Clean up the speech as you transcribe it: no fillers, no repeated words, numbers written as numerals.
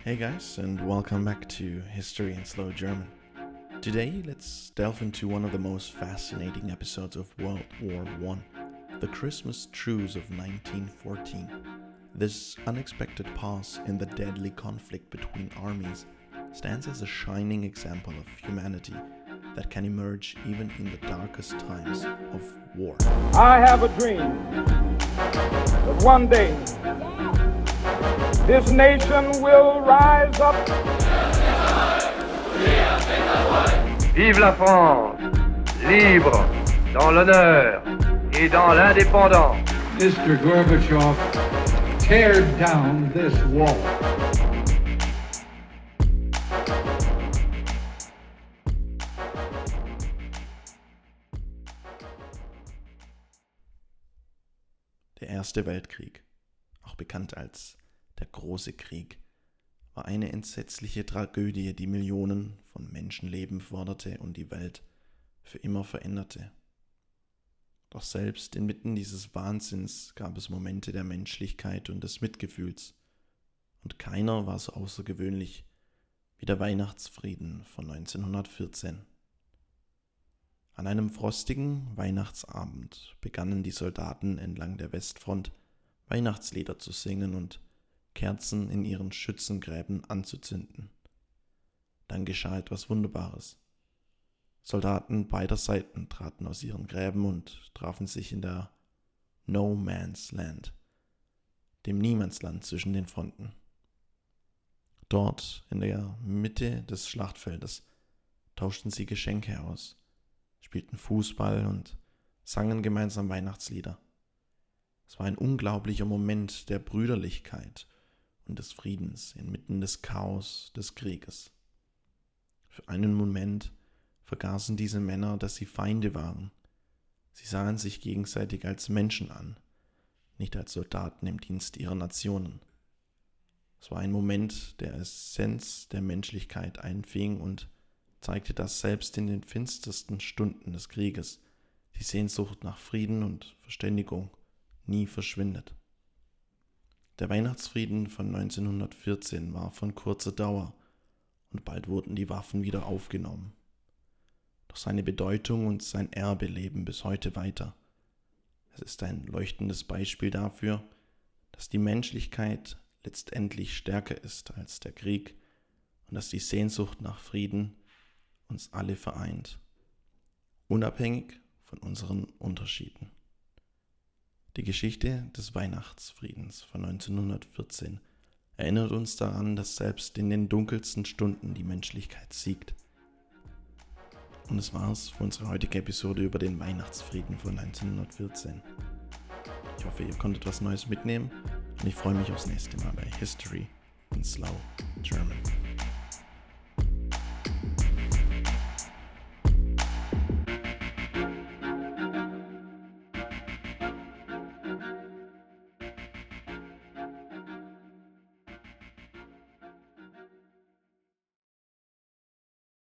Hey guys, and welcome back to History in Slow German. Today, let's delve into one of the most fascinating episodes of World War I, the Christmas Truce of 1914. This unexpected pause in the deadly conflict between armies stands as a shining example of humanity that can emerge even in the darkest times of war. I have a dream that one day this nation will rise up. Vive la France, libre, dans l'honneur et dans l'indépendance. Mr. Gorbachev, tear down this wall. Der Erste Weltkrieg, auch bekannt als der Große Krieg, war eine entsetzliche Tragödie, die Millionen von Menschenleben forderte und die Welt für immer veränderte. Doch selbst inmitten dieses Wahnsinns gab es Momente der Menschlichkeit und des Mitgefühls, und keiner war so außergewöhnlich wie der Weihnachtsfrieden von 1914. An einem frostigen Weihnachtsabend begannen die Soldaten entlang der Westfront Weihnachtslieder zu singen und Kerzen in ihren Schützengräben anzuzünden. Dann geschah etwas Wunderbares. Soldaten beider Seiten traten aus ihren Gräben und trafen sich in der No Man's Land, dem Niemandsland zwischen den Fronten. Dort, in der Mitte des Schlachtfeldes, tauschten sie Geschenke aus, spielten Fußball und sangen gemeinsam Weihnachtslieder. Es war ein unglaublicher Moment der Brüderlichkeit und des Friedens inmitten des Chaos des Krieges. Für einen Moment vergaßen diese Männer, dass sie Feinde waren. Sie sahen sich gegenseitig als Menschen an, nicht als Soldaten im Dienst ihrer Nationen. Es war ein Moment, der Essenz der Menschlichkeit einfing und zeigte, dass selbst in den finstersten Stunden des Krieges die Sehnsucht nach Frieden und Verständigung nie verschwindet. Der Weihnachtsfrieden von 1914 war von kurzer Dauer und bald wurden die Waffen wieder aufgenommen. Doch seine Bedeutung und sein Erbe leben bis heute weiter. Es ist ein leuchtendes Beispiel dafür, dass die Menschlichkeit letztendlich stärker ist als der Krieg und dass die Sehnsucht nach Frieden uns alle vereint, unabhängig von unseren Unterschieden. Die Geschichte des Weihnachtsfriedens von 1914 erinnert uns daran, dass selbst in den dunkelsten Stunden die Menschlichkeit siegt. Und das war's für unsere heutige Episode über den Weihnachtsfrieden von 1914. Ich hoffe, ihr konntet was Neues mitnehmen und ich freue mich aufs nächste Mal bei History in Slow German.